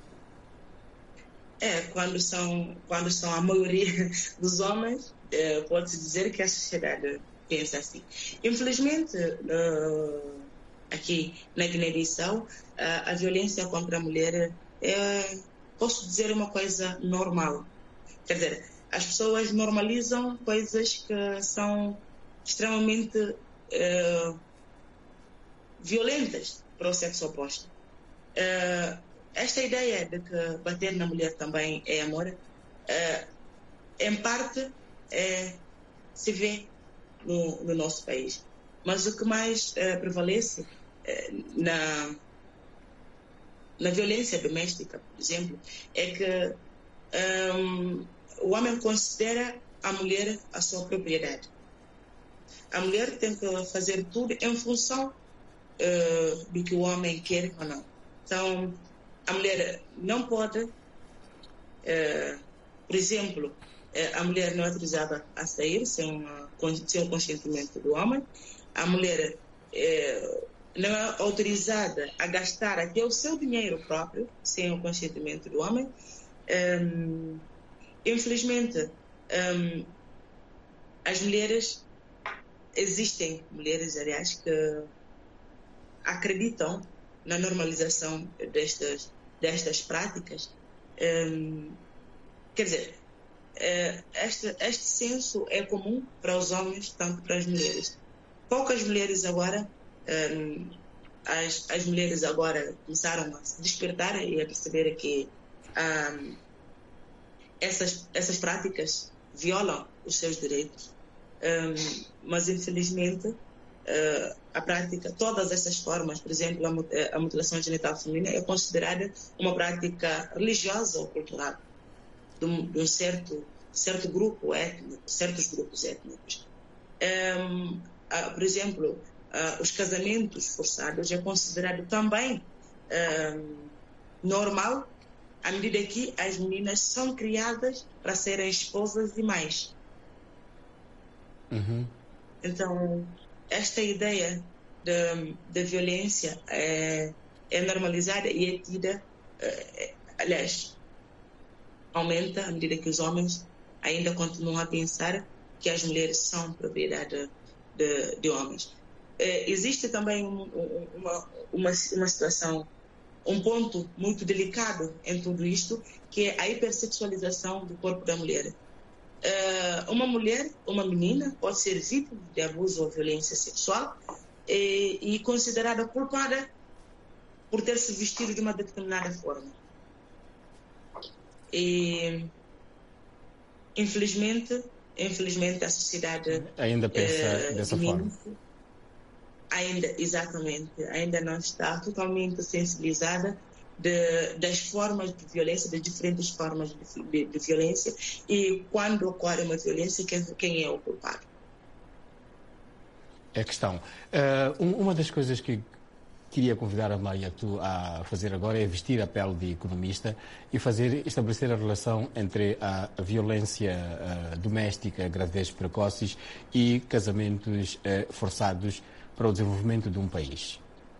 Quando são a maioria dos homens, pode-se dizer que a sociedade pensa assim. Infelizmente, aqui na Guiné-Bissau, a violência contra a mulher posso dizer, uma coisa normal. Quer dizer, as pessoas normalizam coisas que são extremamente violentas para o sexo oposto. Esta ideia de que bater na mulher também é amor, em parte se vê no nosso país. Mas o que mais prevalece na violência doméstica, por exemplo, é que o homem considera a mulher a sua propriedade. A mulher tem que fazer tudo em função do que o homem quer ou não. Então, a mulher não pode, por exemplo, a mulher não é autorizada a sair sem o consentimento do homem. A mulher não é autorizada a gastar até o seu dinheiro próprio sem o consentimento do homem. Infelizmente, as mulheres, existem mulheres, aliás, que acreditam na normalização destas práticas. Quer dizer, este senso é comum para os homens, tanto para as mulheres. Poucas mulheres agora, as mulheres agora começaram a se despertar e a perceber que essas práticas violam os seus direitos. Mas infelizmente a prática, todas essas formas, por exemplo, a mutilação genital feminina é considerada uma prática religiosa ou cultural de um certo grupo étnico, certos grupos étnicos. Por exemplo, os casamentos forçados é considerado também normal, à medida que as meninas são criadas para serem esposas e mães. Então, esta ideia de violência é normalizada e é tida, aliás, aumenta à medida que os homens ainda continuam a pensar que as mulheres são propriedade de homens. Existe também uma situação, um ponto muito delicado em tudo isto, que é a hipersexualização do corpo da mulher. Uma mulher, uma menina, pode ser vítima de abuso ou violência sexual e considerada culpada por ter se vestido de uma determinada forma. E infelizmente a sociedade ainda pensa dessa forma. Ainda não está totalmente sensibilizada das formas de violência, das diferentes formas de violência, e quando ocorre uma violência, quem é o culpado. É a questão. Uma das coisas que queria convidar a Maria a fazer agora é vestir a pele de economista e estabelecer a relação entre a violência doméstica, gravidez precoces e casamentos forçados para o desenvolvimento de um país.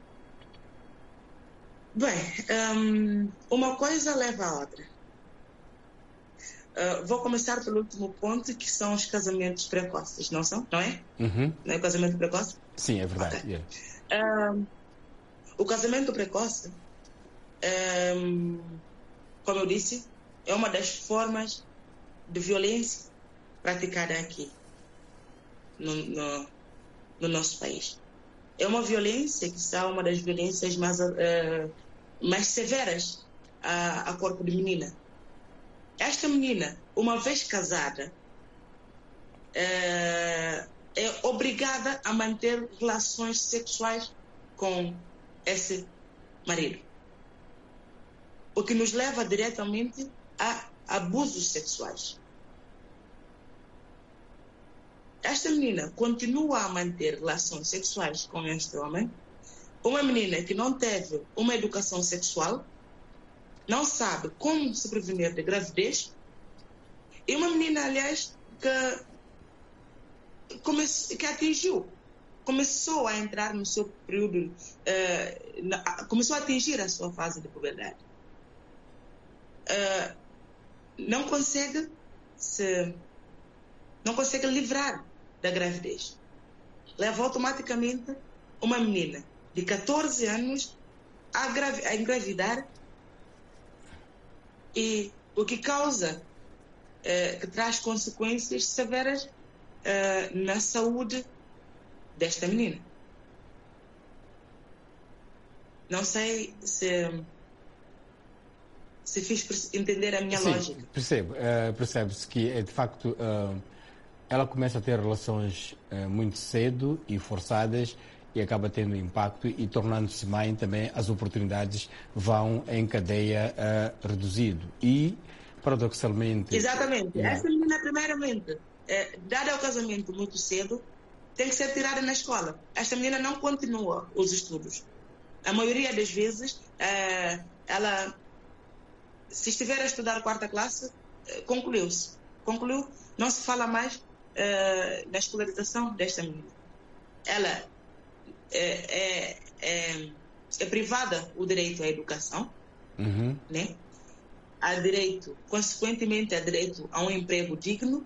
Bem, uma coisa leva à outra. Vou começar pelo último ponto, que são os casamentos precoces, não são? Não é? Uhum. Não é o casamento precoce? Sim, é verdade. Okay. Yeah. O casamento precoce, como eu disse, é uma das formas de violência praticada aqui no nosso país. É uma violência que está uma das violências mais severas a corpo de menina. Esta menina, uma vez casada, é obrigada a manter relações sexuais com esse marido, o que nos leva diretamente a abusos sexuais. Esta menina continua a manter relações sexuais com este homem, uma menina que não teve uma educação sexual, não sabe como se prevenir de gravidez, e uma menina, aliás, que começou a entrar no seu período, começou a atingir a sua fase de puberdade. Não consegue livrar da gravidez. Leva automaticamente uma menina de 14 anos a engravidar, e o que causa, que traz consequências severas na saúde desta menina. Não sei se fiz entender a minha lógica. Percebe-se que, de facto, ela começa a ter relações muito cedo e forçadas, e acaba tendo impacto, e tornando-se mãe também, as oportunidades vão em cadeia reduzido. E, paradoxalmente... Exatamente. Essa menina, primeiramente, dada ao casamento muito cedo, tem que ser tirada na escola. Esta menina não continua os estudos. A maioria das vezes, ela, se estiver a estudar 4ª classe, concluiu, não se fala mais na escolarização desta menina. Ela é privada o direito à educação, né? Há direito, consequentemente, há direito a um emprego digno.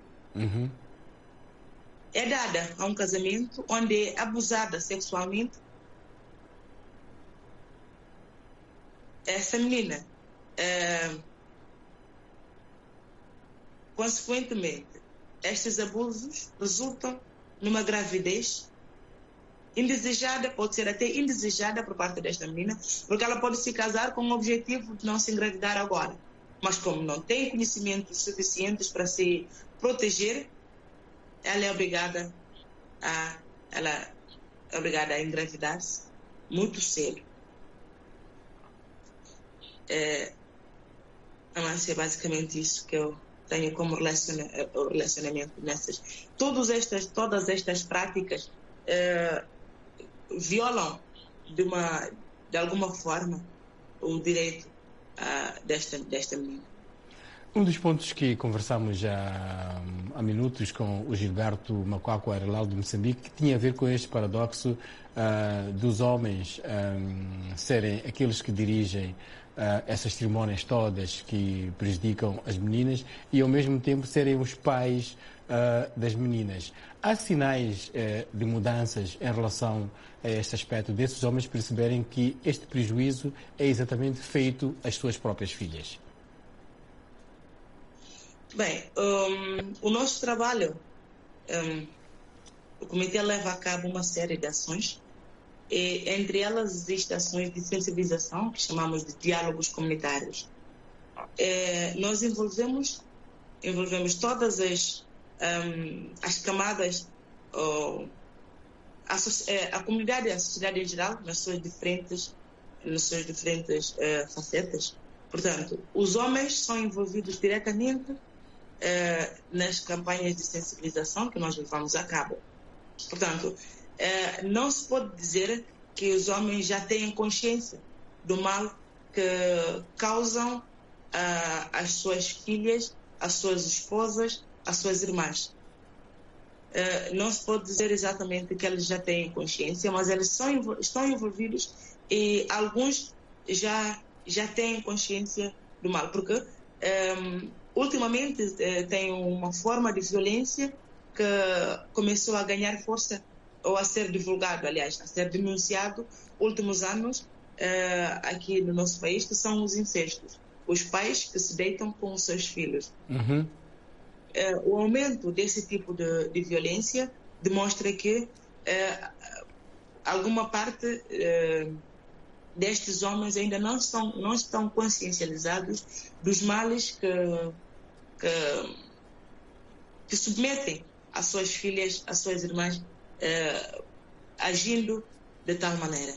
É dada a um casamento onde é abusada sexualmente. Essa menina, consequentemente, estes abusos resultam numa gravidez indesejada, pode ser até indesejada por parte desta menina, porque ela pode se casar com o objetivo de não se engravidar agora. Mas como não tem conhecimentos suficientes para se proteger, ela é obrigada a engravidar-se muito cedo. Mas é basicamente isso que eu tenho como relacionamento nessas. Todas estas práticas violam de alguma forma o direito desta menina. Um dos pontos que conversámos já há minutos com o Gilberto Macuaco Arelau de Moçambique tinha a ver com este paradoxo dos homens serem aqueles que dirigem essas cerimónias todas que prejudicam as meninas e ao mesmo tempo serem os pais das meninas. Há sinais de mudanças em relação a este aspecto desses homens perceberem que este prejuízo é exatamente feito às suas próprias filhas? Bem, o nosso trabalho, o comitê leva a cabo uma série de ações E, entre elas existem ações de sensibilização, que chamamos de diálogos comunitários. Nós envolvemos todas as camadas, a comunidade e a sociedade em geral, nas suas diferentes facetas. Portanto, os homens são envolvidos diretamente nas campanhas de sensibilização que nós levamos a cabo. Portanto, não se pode dizer que os homens já têm consciência do mal que causam às suas filhas, às suas esposas, às suas irmãs. Não se pode dizer exatamente que eles já têm consciência, mas eles estão envolvidos e alguns já têm consciência do mal, porque ultimamente tem uma forma de violência que começou a ganhar força, ou a ser divulgado, aliás, a ser denunciado últimos anos aqui no nosso país, que são os incestos. Os pais que se deitam com os seus filhos. Uhum. O aumento desse tipo de violência demonstra que alguma parte destes homens ainda não estão consciencializados dos males que submetem as suas filhas, as suas irmãs, agindo de tal maneira.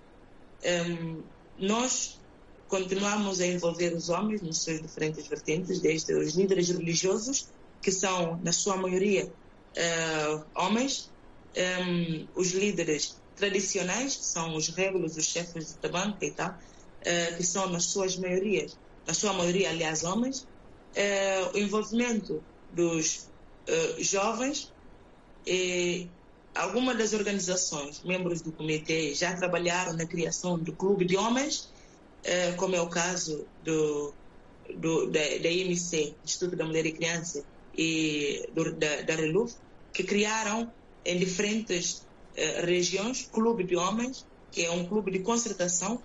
Nós continuamos a envolver os homens nas suas diferentes vertentes, desde os líderes religiosos, que são, na sua maioria, homens, os líderes tradicionais, que são os régulos, os chefes de tabanca e tal, que são, na sua maioria, aliás, homens, o envolvimento dos jovens e algumas das organizações, membros do comitê, já trabalharam na criação do clube de homens, como é o caso da IMC, Instituto da Mulher e Criança, e da RELUF, que criaram em diferentes regiões clube de homens, que é um clube de concertação,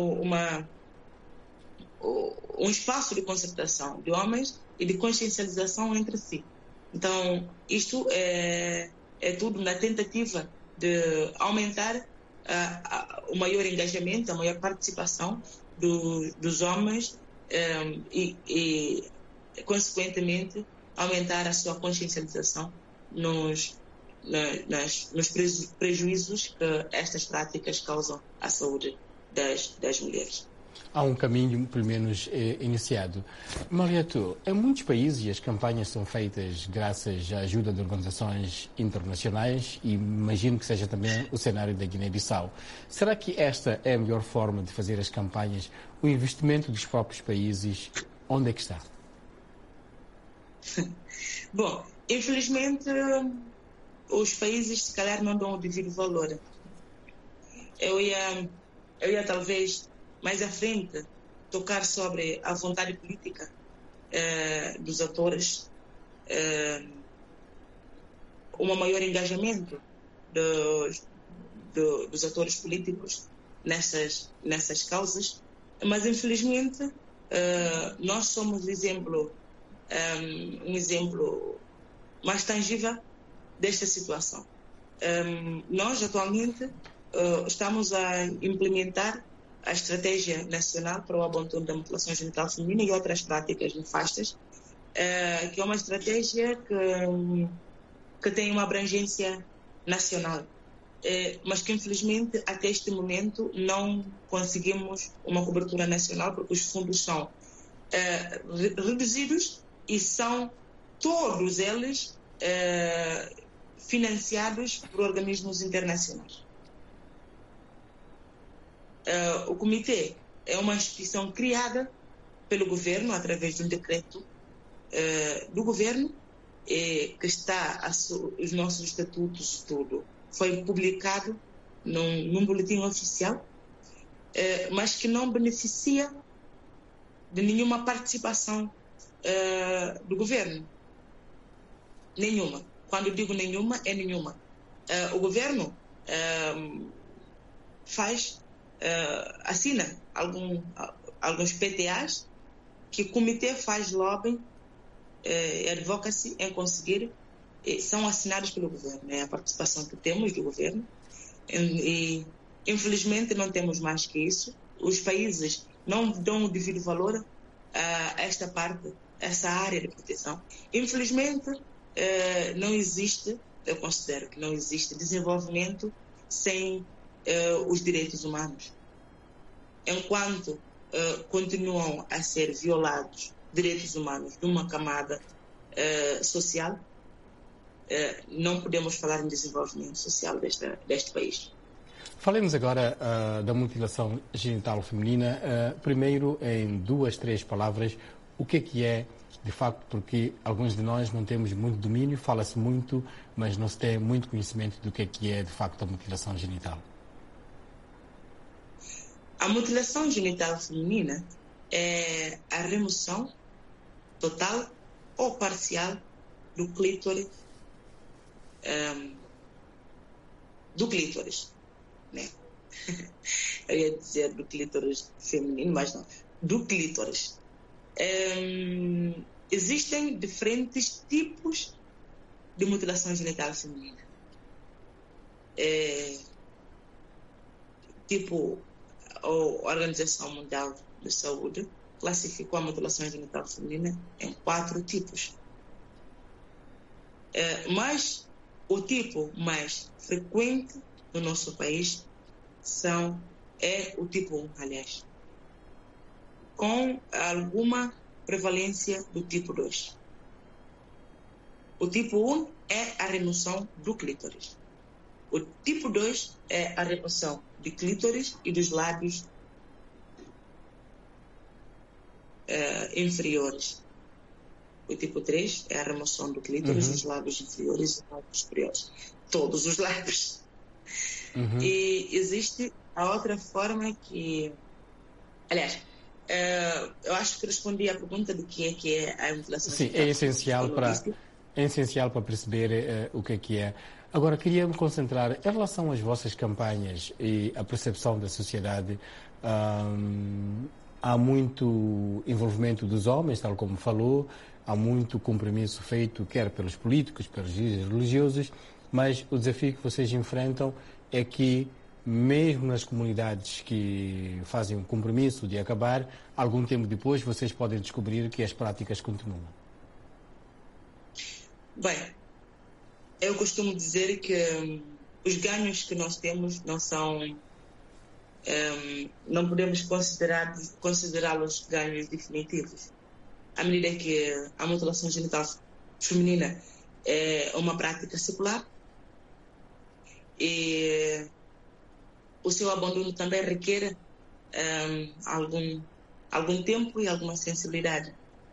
um espaço de concertação de homens e de consciencialização entre si. Então, isto é tudo na tentativa de aumentar o maior engajamento, a maior participação dos homens e, consequentemente, aumentar a sua consciencialização nos prejuízos que estas práticas causam à saúde das mulheres. Há um caminho, pelo menos, iniciado. Mariato, em muitos países as campanhas são feitas graças à ajuda de organizações internacionais e imagino que seja também o cenário da Guiné-Bissau. Será que esta é a melhor forma de fazer as campanhas? O investimento dos próprios países, onde é que está? Bom, infelizmente, os países se calhar não dão o devido valor. Eu ia talvez mais à frente tocar sobre a vontade política dos atores, um maior engajamento dos atores políticos nessas causas, mas infelizmente nós somos um exemplo mais tangível desta situação. Nós atualmente estamos a implementar a Estratégia Nacional para o Abandono da Mutilação Genital Feminina e outras práticas nefastas, que é uma estratégia que tem uma abrangência nacional, mas que infelizmente até este momento não conseguimos uma cobertura nacional porque os fundos são reduzidos e são todos eles financiados por organismos internacionais. O comitê é uma instituição criada pelo governo através de um decreto do governo que está os nossos estatutos, tudo foi publicado num boletim oficial, mas que não beneficia de nenhuma participação do governo, nenhuma. Quando digo nenhuma, é nenhuma. O governo assina alguns PTAs que o comitê faz lobbying e advocacy em conseguir, são assinados pelo governo. É a participação que temos do governo e Infelizmente, não temos mais que isso. Os países não dão o devido valor a esta parte, essa área de proteção. Infelizmente, não existe, eu considero que não existe desenvolvimento sem os direitos humanos. Enquanto continuam a ser violados direitos humanos de uma camada social, não podemos falar em desenvolvimento social deste país. Falemos agora da mutilação genital feminina. Primeiro, em 2, 3 palavras, o que é, de facto, porque alguns de nós não temos muito domínio, fala-se muito, mas não se tem muito conhecimento do que é, de facto, a mutilação genital. A mutilação genital feminina é a remoção total ou parcial do clítoris, né? Eu ia dizer do clítoris feminino, mas não, do clítoris. Existem diferentes tipos de mutilação genital feminina. A Organização Mundial de Saúde classificou a mutilação genital feminina em 4 tipos. Mas o tipo mais frequente no nosso país é o tipo 1, aliás, com alguma prevalência do tipo 2. O tipo 1 é a remoção do clítoris. O tipo 2 é a remoção de clítoris e dos lábios inferiores. O tipo 3 é a remoção do clítoris, dos lábios inferiores e lábios superiores. Todos os lábios. E existe a outra forma que... Aliás, eu acho que respondi à pergunta do que é a mutilação. Sim, é essencial para perceber o que é. Agora, queria me concentrar em relação às vossas campanhas e a percepção da sociedade. Há muito envolvimento dos homens, tal como falou, há muito compromisso feito, quer pelos políticos, pelos líderes religiosos, mas o desafio que vocês enfrentam é que, mesmo nas comunidades que fazem o compromisso de acabar, algum tempo depois vocês podem descobrir que as práticas continuam. Bem, eu costumo dizer que os ganhos que nós temos não são... não podemos considerá-los ganhos definitivos. À medida que a mutilação genital feminina é uma prática secular e o seu abandono também requer algum tempo e alguma sensibilidade.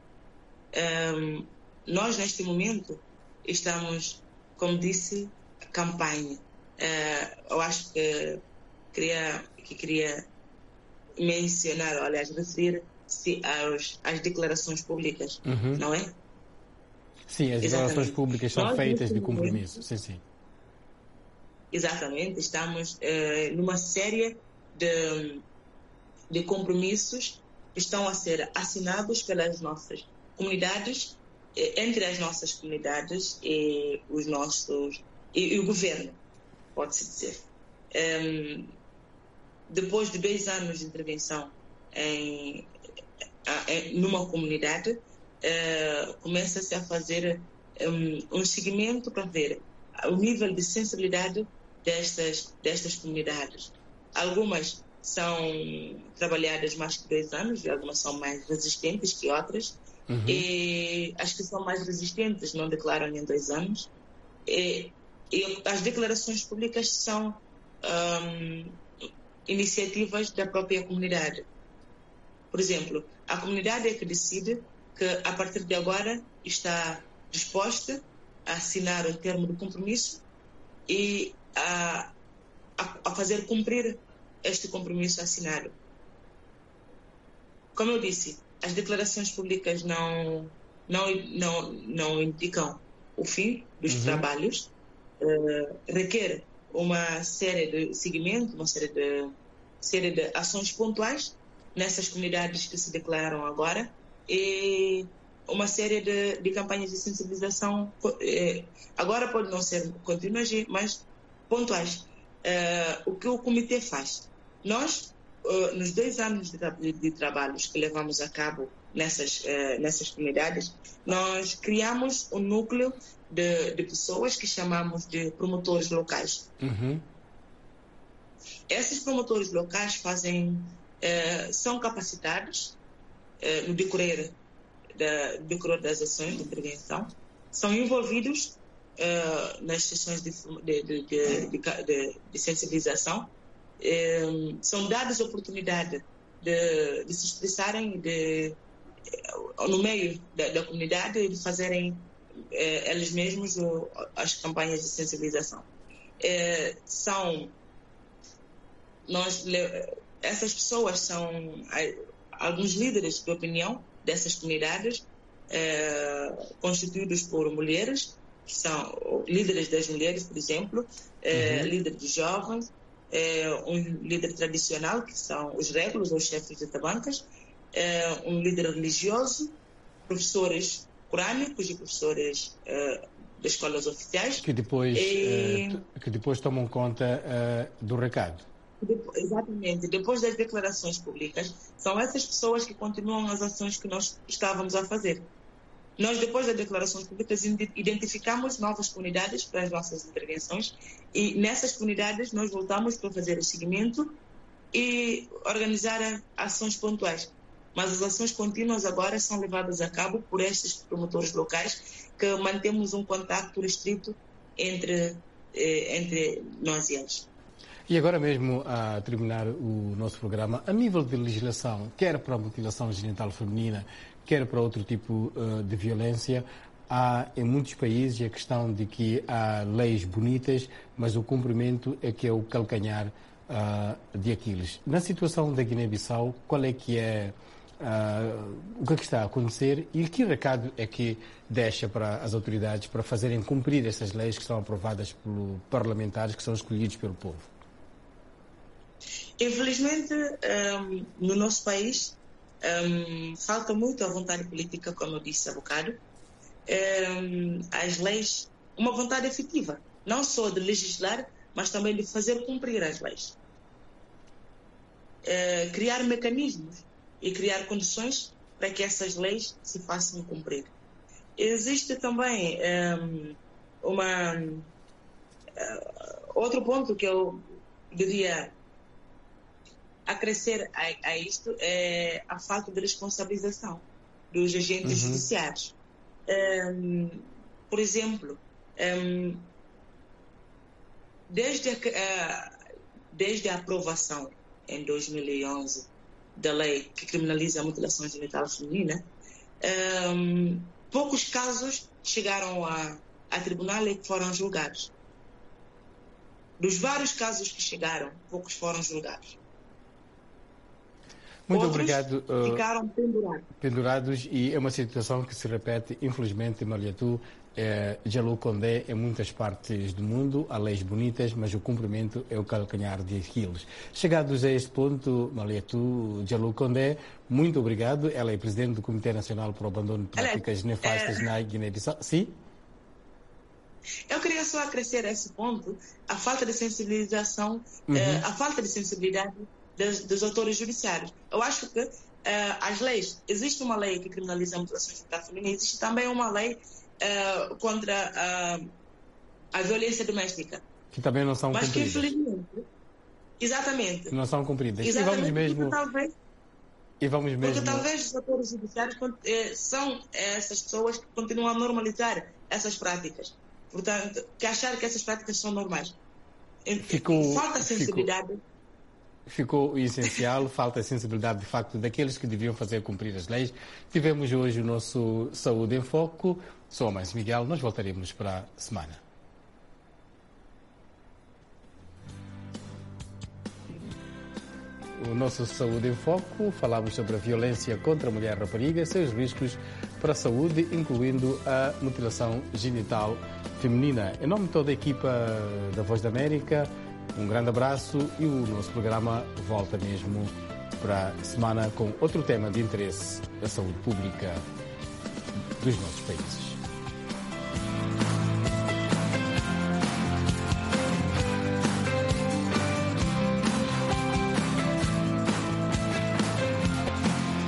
Nós, neste momento, estamos, como disse, campanha. Eu acho que queria mencionar, aliás, referir-se às declarações públicas, não é? Sim, as declarações públicas são feitas de compromisso. Sim. Exatamente, estamos numa série de compromissos que estão a ser assinados pelas nossas comunidades, entre as nossas comunidades e o governo, pode-se dizer. Depois de 2 anos de intervenção numa comunidade, começa-se a fazer um seguimento para ver o nível de sensibilidade destas comunidades. Algumas são trabalhadas mais que 2 anos e algumas são mais resistentes que outras. E as que são mais resistentes não declaram em 2 anos. E as declarações públicas são iniciativas da própria comunidade. Por exemplo, a comunidade é que decide que a partir de agora está disposta a assinar um termo de compromisso e a fazer cumprir este compromisso assinado. Como eu disse, as declarações públicas não indicam o fim dos trabalhos, requer uma série de seguimento, uma série de ações pontuais nessas comunidades que se declararam agora e uma série de campanhas de sensibilização, agora pode não ser contínuas, mas pontuais. o que o comitê faz? Nós, nos 2 anos de trabalhos que levamos a cabo nessas comunidades, nós criamos um núcleo de pessoas que chamamos de promotores locais. Uhum. Esses promotores locais são capacitados no decorrer das ações de intervenção, são envolvidos nas sessões de sensibilização, são dadas a oportunidade de se expressarem no meio da comunidade e de fazerem eles mesmos as campanhas de sensibilização. Essas pessoas são alguns líderes de opinião dessas comunidades, constituídos por mulheres, que são líderes das mulheres, por exemplo, líderes de jovens, um líder tradicional, que são os régulos ou os chefes de tabancas, um líder religioso, professores corânicos e professores das escolas oficiais. Que depois tomam conta do recado. Exatamente. Depois das declarações públicas, são essas pessoas que continuam as ações que nós estávamos a fazer. Nós, depois das declarações públicas, identificamos novas comunidades para as nossas intervenções e nessas comunidades nós voltamos para fazer o seguimento e organizar ações pontuais. Mas as ações contínuas agora são levadas a cabo por estes promotores locais, que mantemos um contacto restrito entre nós e eles. E agora mesmo, a terminar o nosso programa, a nível de legislação, quer para a mutilação genital feminina, quer para outro tipo de violência, há em muitos países a questão de que há leis bonitas, mas o cumprimento é que é o calcanhar de Aquiles. Na situação da Guiné-Bissau, qual é que é o que está a acontecer e que recado é que deixa para as autoridades para fazerem cumprir essas leis que são aprovadas por parlamentares que são escolhidos pelo povo? Infelizmente, no nosso país, falta muito a vontade política, como eu disse há bocado. As leis, uma vontade efetiva, não só de legislar, mas também de fazer cumprir as leis. Criar mecanismos e criar condições para que essas leis se façam cumprir. Existe também outro ponto que eu diria acrescer a isto é a falta de responsabilização dos agentes judiciários. Por exemplo, desde a aprovação em 2011 da lei que criminaliza a mutilação genital feminina, poucos casos chegaram a tribunal e foram julgados. Dos vários casos que chegaram, poucos foram julgados. Muito Outros obrigado. Ficaram Pendurados, e é uma situação que se repete, infelizmente, Mariatu, Djalou Condé, em muitas partes do mundo, há leis bonitas, mas o cumprimento é o calcanhar de Aquiles. Chegados a este ponto, Mariatu Djalou Condé, muito obrigado. Ela é presidente do Comitê Nacional para o Abandono de Práticas Nefastas na Guiné-Bissau. Sim? Eu queria só acrescer a esse ponto a falta de sensibilização, a falta de sensibilidade dos autores judiciários. Eu acho que as leis, existe uma lei que criminaliza a mutilação genital feminina, existe também uma lei contra a violência doméstica. Que também não são cumpridas. Mas que, infelizmente, exatamente. Não são cumpridas. Exatamente, E vamos mesmo... Porque talvez os autores judiciários são essas pessoas que continuam a normalizar essas práticas. Portanto, que achar que essas práticas são normais. Falta sensibilidade. Ficou o essencial, falta a sensibilidade de facto daqueles que deviam fazer cumprir as leis. Tivemos hoje o nosso Saúde em Foco. Sou a Mãe Miguel, nós voltaremos para a semana. O nosso Saúde em Foco, falamos sobre a violência contra a mulher rapariga e seus riscos para a saúde, incluindo a mutilação genital feminina. Em nome de toda a equipa da Voz da América, um grande abraço e o nosso programa volta mesmo para a semana com outro tema de interesse da saúde pública dos nossos países.